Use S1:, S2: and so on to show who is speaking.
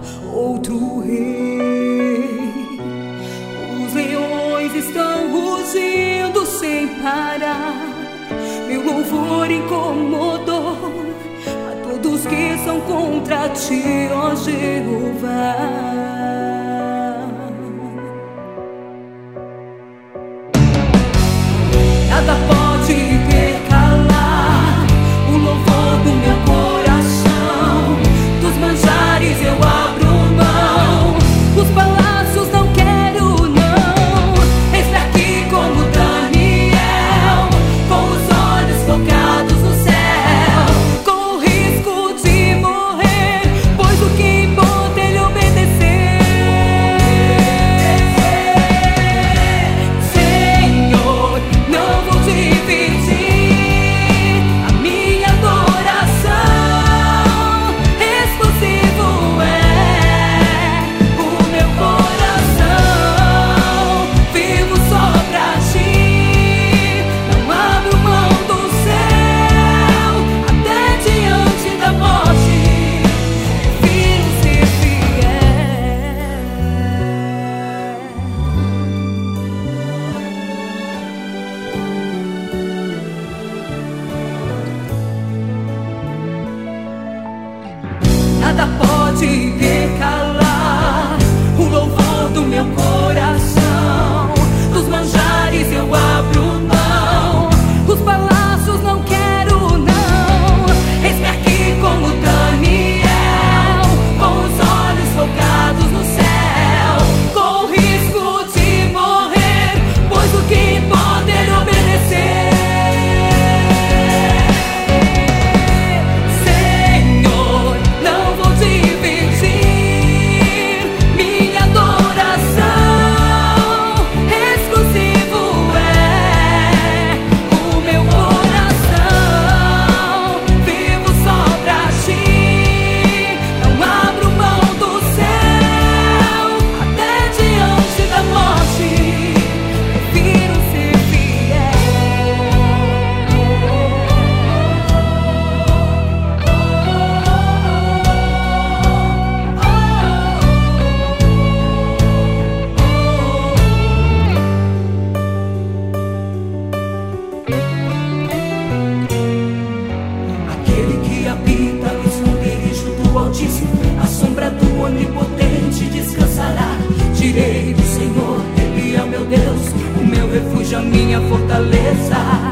S1: outro rei. Os leões estão rugindo sem parar. Meu louvor incomodou a todos que são contra ti, ó Jeová. Nada pode ter calar o louvor do meu coração. Dos manjares eu abro mão, os palácios não quero não. Eis-me aqui como Daniel, com os olhos focados no céu, com o risco de morrer, pois o que importa é ele obedecer. Senhor, não vou dividir a minha adoração. Exclusivo é o meu coração. Vivo só pra ti, não abro mão do céu. Até diante da morte, prefiro ser fiel. Nada pode recalar o louvor do meu coração. Dos manjares eu abro mão, os palácios não quero não. Eis-me aqui como Daniel, com os olhos focados no céu, com o risco de morrer, pois o que importa é ele obedecer. Senhor, não vou dividir minha adoração. Exclusivo é o meu coração. Vivo só pra ti, não abro mão do céu. Até diante da morte, prefiro ser fiel. Aquele que habita no esconderijo do Altíssimo, a sombra do Onipotente descansará. Direi do Senhor, Ele é o meu Deus, o meu refúgio, a minha fortaleza.